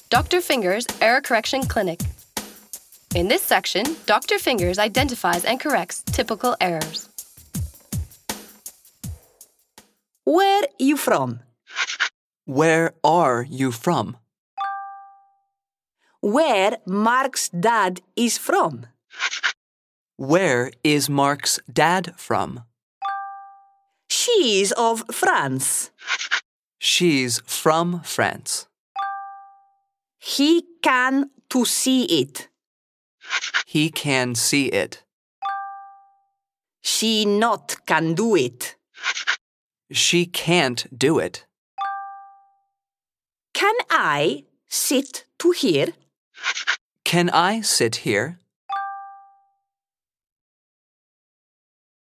Dr. Fingers Error Correction Clinic. In this section, Dr. Fingers identifies and corrects typical errors. Where you from? Where are you from? Where Mark's dad is from? Where is Mark's dad from? She's of France. She's from France. He can to see it. He can see it. She not can do it. She can't do it. Can I sit to here? Can I sit here?